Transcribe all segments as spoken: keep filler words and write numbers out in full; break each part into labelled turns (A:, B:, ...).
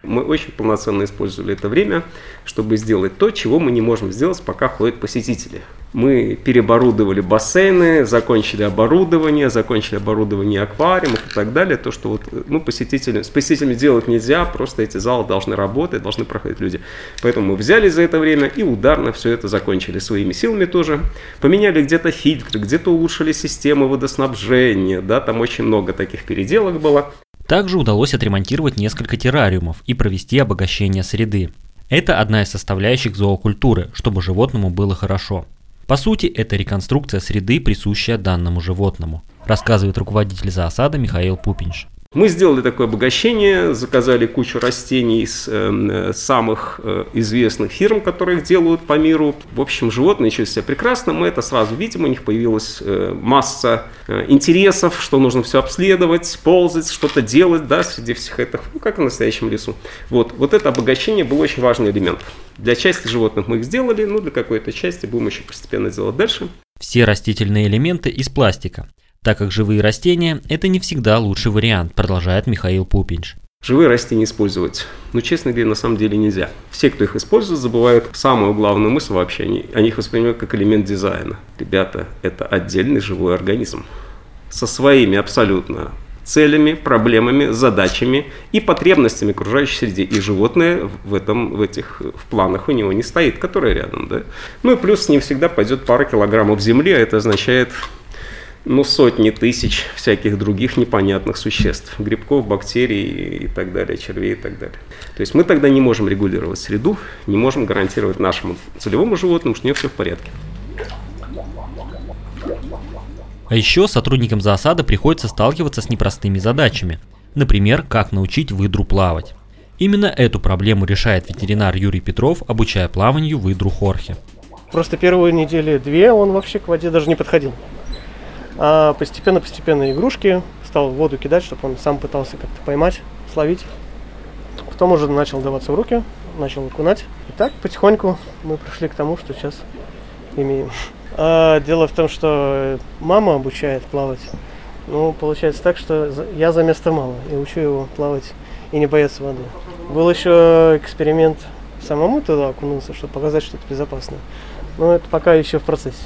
A: Мы очень полноценно использовали это время, чтобы сделать то, чего мы не можем сделать, пока ходят посетители. Мы переоборудовали бассейны, закончили оборудование, закончили оборудование аквариумов и так далее. То, что вот, ну, посетителям, с посетителями делать нельзя, просто эти залы должны работать, должны проходить люди. Поэтому мы взяли за это время и ударно все это закончили своими силами тоже. Поменяли где-то фильтры, где-то улучшили систему водоснабжения, да, там очень много таких переделок было.
B: Также удалось отремонтировать несколько террариумов и провести обогащение среды. Это одна из составляющих зоокультуры, чтобы животному было хорошо. По сути, это реконструкция среды, присущая данному животному, рассказывает руководитель зоосада Михаил Пупинш.
A: Мы сделали такое обогащение, заказали кучу растений из э, самых э, известных фирм, которые их делают по миру. В общем, животные чувствуют себя прекрасно, мы это сразу видим, у них появилась э, масса э, интересов, что нужно все обследовать, ползать, что-то делать, да, среди всех этих, ну, как в настоящем лесу. Вот, вот это обогащение был очень важный элемент. Для части животных мы их сделали, ну, для какой-то части будем еще постепенно делать дальше.
B: Все растительные элементы из пластика. Так как живые растения – это не всегда лучший вариант, продолжает Михаил Пупинш.
A: Живые растения использовать, ну, честно говоря, на самом деле нельзя. Все, кто их использует, забывают самую главную мысль вообще. Они, они их воспринимают как элемент дизайна. Ребята, это отдельный живой организм со своими абсолютно целями, проблемами, задачами и потребностями окружающей среды. И животное в, этом, в этих в планах у него не стоит, которое рядом. Да? Ну и плюс с ним всегда пойдет пара килограммов земли, а это означает... ну, сотни тысяч всяких других непонятных существ, грибков, бактерий и так далее, червей и так далее. То есть мы тогда не можем регулировать среду, не можем гарантировать нашему целевому животному, что у него все в порядке.
B: А еще сотрудникам зоосада приходится сталкиваться с непростыми задачами. Например, как научить выдру плавать. Именно эту проблему решает ветеринар Юрий Петров, обучая плаванию выдру Хорхе.
C: Просто первые недели две он вообще к воде даже не подходил. А постепенно-постепенно игрушки стал в воду кидать, чтобы он сам пытался как-то поймать, словить. Потом уже начал даваться в руки, начал окунать. И так потихоньку мы пришли к тому, что сейчас имеем. А дело в том, что мама обучает плавать. Ну, получается так, что я за место мало и учу его плавать и не бояться воды. Был еще эксперимент самому туда окунуться, чтобы показать, что это безопасно. Но это пока еще в процессе.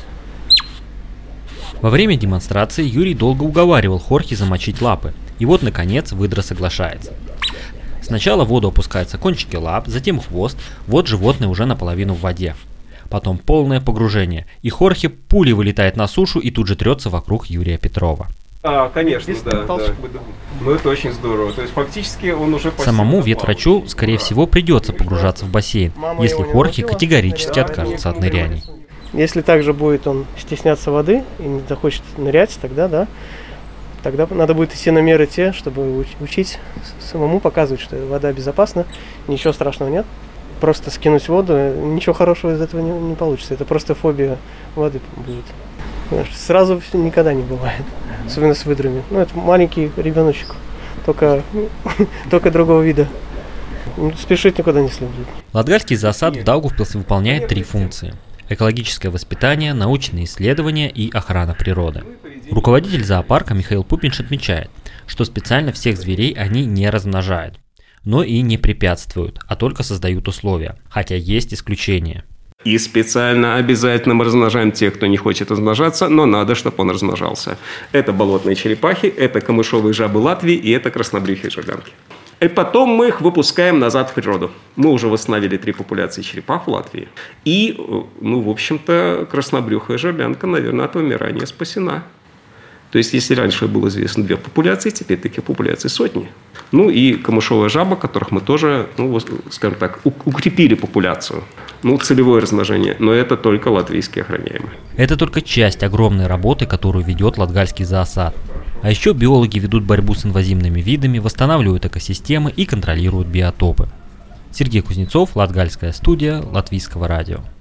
B: Во время демонстрации Юрий долго уговаривал Хорхе замочить лапы, и вот, наконец, выдра соглашается. Сначала в воду опускаются кончики лап, затем хвост, вот животное уже наполовину в воде. Потом полное погружение, и Хорхе пулей вылетает на сушу и тут же трется вокруг Юрия Петрова.
A: А, конечно, да, да. Ну это очень здорово. То есть фактически он уже...
B: Самому ветврачу, скорее всего, придется погружаться в бассейн, если Хорхе категорически откажется от ныряний.
C: Если также будет он стесняться воды и не захочет нырять, тогда да, тогда надо будет идти на меры те, чтобы учить самому показывать, что вода безопасна, ничего страшного нет. Просто скинуть воду, ничего хорошего из этого не, не получится. Это просто фобия воды будет. Сразу никогда не бывает, особенно с выдрами. Ну, это маленький ребеночек, только, только другого вида. Спешить никуда не следует.
B: Латгальский зоосад в Даугавпилсе выполняет три функции. Экологическое воспитание, научные исследования и охрана природы. Руководитель зоопарка Михаил Пупинш отмечает, что специально всех зверей они не размножают, но и не препятствуют, а только создают условия, хотя есть исключения.
A: И специально обязательно мы размножаем тех, кто не хочет размножаться, но надо, чтобы он размножался. Это болотные черепахи, это камышовые жабы Латвии и это краснобрюхие жаганки. И потом мы их выпускаем назад в природу. Мы уже восстановили три популяции черепах в Латвии. И, ну, в общем-то, краснобрюхая жабянка, наверное, от вымирания спасена. То есть, если раньше было известно две популяции, теперь таких популяций сотни. Ну и камышовая жаба, которых мы тоже, ну, скажем так, укрепили популяцию. Ну, целевое размножение, но это только латвийские охраняемые.
B: Это только часть огромной работы, которую ведет Латгальский зоосад. А еще биологи ведут борьбу с инвазивными видами, восстанавливают экосистемы и контролируют биотопы. Сергей Кузнецов, Латгальская студия, Латвийского радио.